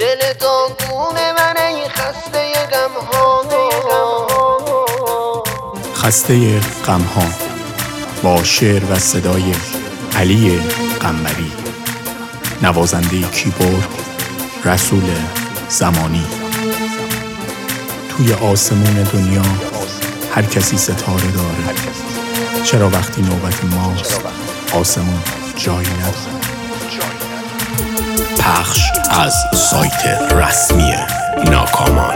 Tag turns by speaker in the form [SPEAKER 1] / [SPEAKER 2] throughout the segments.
[SPEAKER 1] دل داغون من ای خسته غم‌ها،
[SPEAKER 2] خسته غم‌ها با شعر و صدای علی قمری، نوازنده کیبورد رسول زمانی. توی آسمون دنیا هر کسی ستاره داره، چرا وقتی نوبت ماست آسمون جایی نداره؟ پخش از سایت رسمی ناکامان.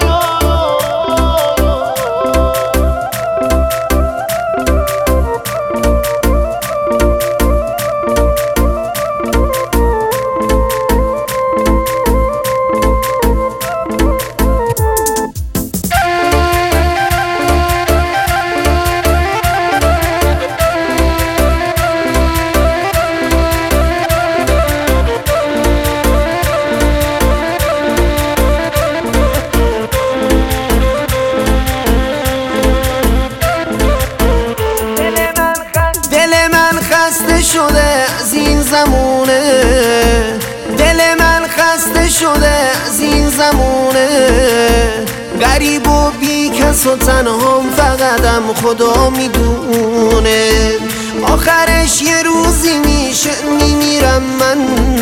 [SPEAKER 1] خسته شده از این زمونه، دل من خسته شده از این زمونه، غریب و بی کس و تنهام، فقطم خدا میدونه. آخرش یه روزی میشه میمیرم من،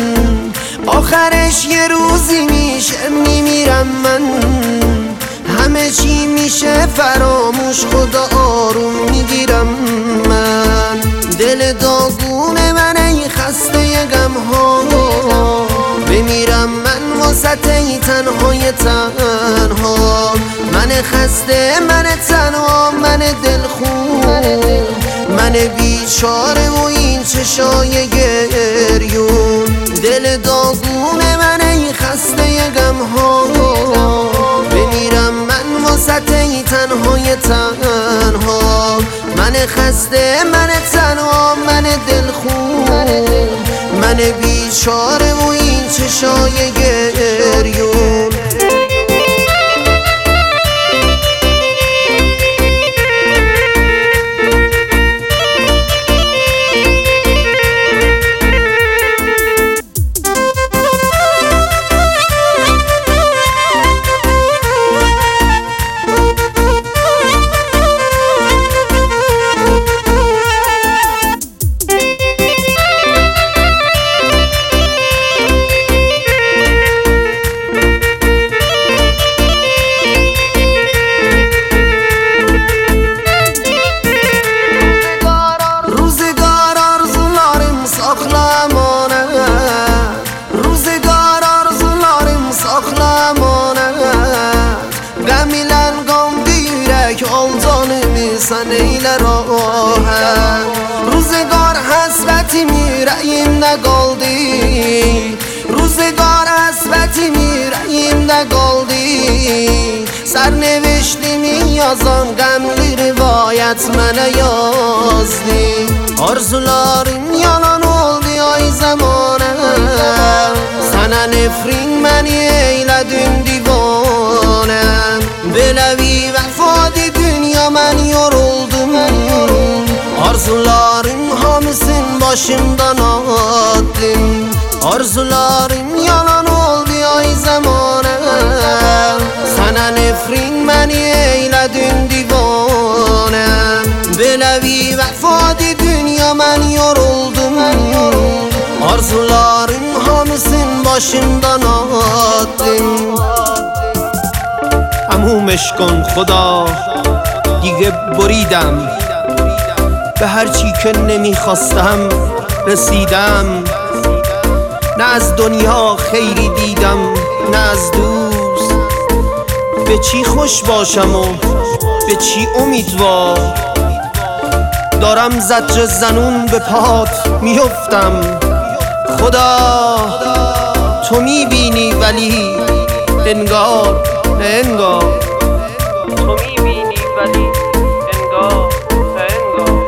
[SPEAKER 1] آخرش یه روزی میشه میمیرم من، همه چی میشه فراموش، خدا آروم میگیرم من. دل داغون من ای خسته غم‌ها، بمیرم من واسط ای تنهای تنها، من خسته، من تنها، من دلخون، من بیچاره و این چشای گریون. دل داغون من ای خسته غم‌ها، بمیرم من واسط ای تنهای تنها، من خسته، من تنها، من دلخون، من بیچاره و این چشای گریون. روزگار حسرتی میریم نگالدی، روزگار حسرتی میریم نگالدی، سرنوشتی میازم غملی روایت من یازدی. Arzularım yalan oldu ay zamana, sana nefrin beni eyledin divane. Belevi vefadi dünya ben yoruldum, arzularım hamısın başımdan attım. Arzularım yalan oldu ay zamana, sana nefrin beni eyledin divane. Belevi vefadi dünya ben yoruldum, arzularım hamısın başımdan attım.
[SPEAKER 3] تمومش کن خدا، دیگه بریدم، به هرچی که نمیخواستم رسیدم. نه از دنیا خیری دیدم نه از دوست، به چی خوش باشم و به چی امیدوار. دارم زجر زنون به پات میفتم، خدا تو میبینی ولی انگار نه انگار، تو میبینی ولی انگار نه انگار.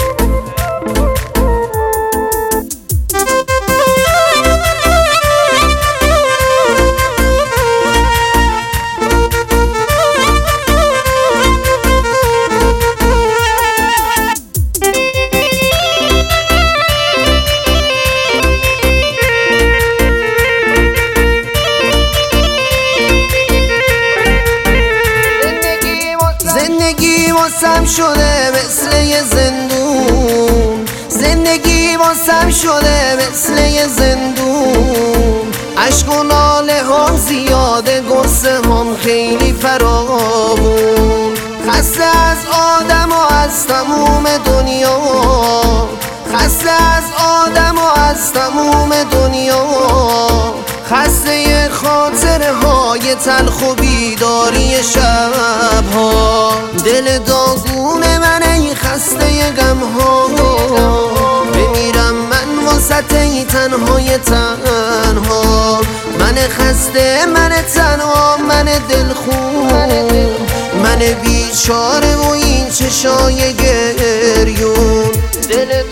[SPEAKER 1] واسم شده مثل یه زندون، زندگی واسم شده مثل یه زندون. عشق و ناله هم زیاده، گرسه هم خیلی فراوون. خسته از آدم و از تموم دنیا، خسته از آدم و از تموم دنیا. خسته خاطره های تلخ و بیداری شبها. دل داغون من ای خسته غم ها، بمیرم من واسط ای تنهای تنها. من خسته، من تنها، من دلخون، من بیچاره و این چشای گریون. دل